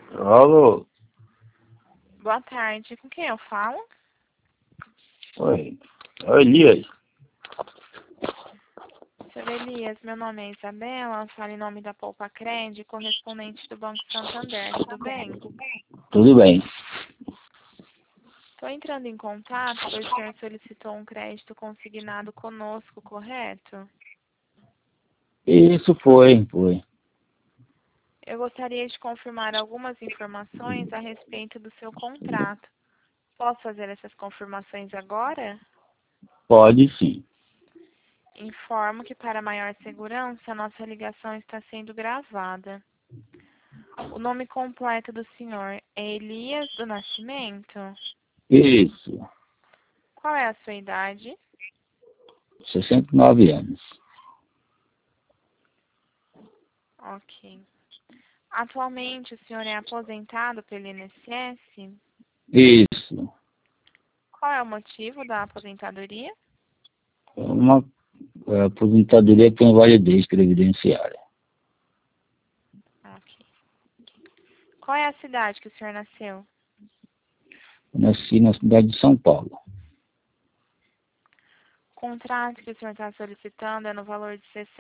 Alô? Boa tarde. Com quem eu falo? Oi. Oi, Elias. Senhor Elias, meu nome é Isabela, falo em nome da Poupa Cred, correspondente do Banco Santander, tudo bem? Tudo bem? Estou entrando em contato, pois o senhor solicitou um crédito consignado conosco, correto? Isso foi. Eu gostaria de confirmar algumas informações a respeito do seu contrato. Posso fazer essas confirmações agora? Pode sim. Informo que, para maior segurança, a nossa ligação está sendo gravada. O nome completo do senhor é Elias do Nascimento? Isso. Qual é a sua idade? 69 anos. Ok. Atualmente, o senhor é aposentado pelo INSS? Isso. Qual é o motivo da aposentadoria? É uma aposentadoria com invalidez previdenciária. Ok. Qual é a cidade que o senhor nasceu? Eu nasci na cidade de São Paulo. O contrato que o senhor está solicitando é no valor de R$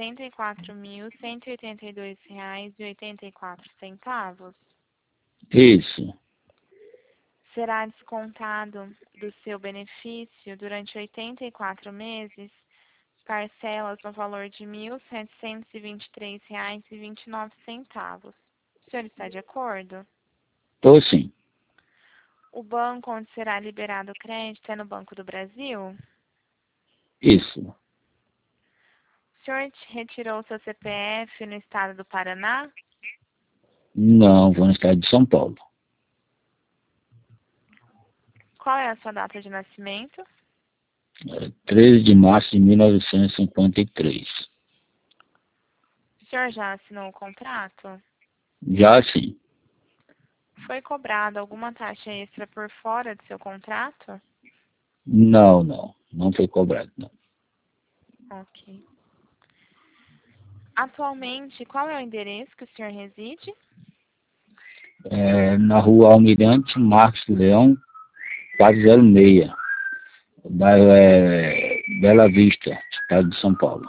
64.182,84. Isso. Será descontado do seu benefício durante 84 meses parcelas no valor de R$ 1.723,29. O senhor está de acordo? Tô sim. O banco onde será liberado o crédito é no Banco do Brasil? Isso. O senhor retirou seu CPF no estado do Paraná? Não, vou no estado de São Paulo. Qual é a sua data de nascimento? 13 de março de 1953. O senhor já assinou o contrato? Já sim. Foi cobrada alguma taxa extra por fora do seu contrato? Não. Não foi cobrado, não. Ok. Atualmente, qual é o endereço que o senhor reside? Na rua Almirante Marcos Leão, 406. Bairro Bela Vista, estado de São Paulo.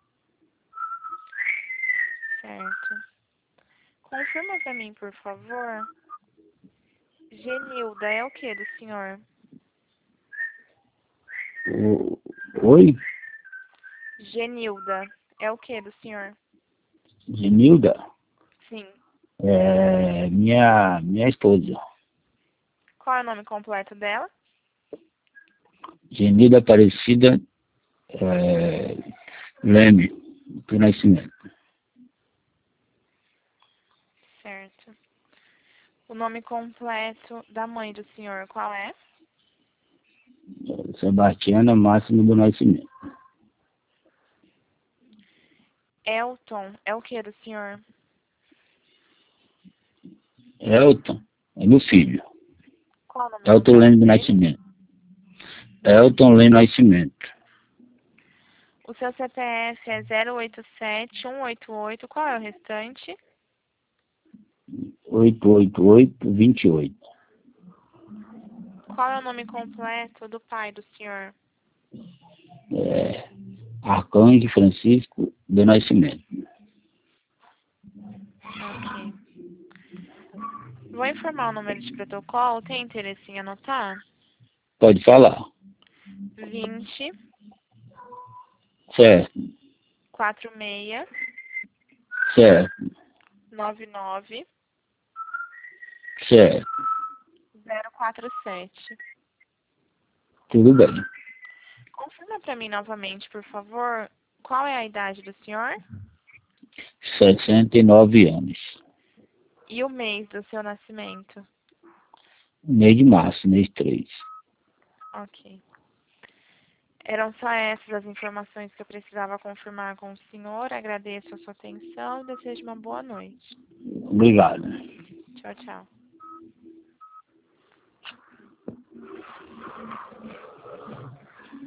Certo. Confirma para mim, por favor. Genilda é o que do senhor? Oi? Genilda é o que do senhor? Genilda? Sim. Minha esposa. Qual é o nome completo dela? Genilda Aparecida Leme, do Nascimento. Certo. O nome completo da mãe do senhor, qual é? Sebastiana Máximo do Nascimento. Elton é o que do senhor? Elton é meu filho. Qual é o nome Elton completo Leme do dele? Nascimento. Elton Leme do Nascimento. O seu CPF é 087188. Qual é o restante? 888-28. Qual é o nome completo do pai do senhor? Arcanjo Francisco do Nascimento. Ok. Vou informar o número de protocolo. Tem interesse em anotar? Pode falar. 20 Certo, 46 certo, 99 certo. 047. Tudo bem. Confirma para mim novamente, por favor, qual é a idade do senhor 69 anos. e o mês do seu nascimento. Mês de março, mês 3. Ok. Eram só essas as informações que eu precisava confirmar com o senhor. Agradeço a sua atenção e desejo uma boa noite. Obrigado. Tchau, tchau.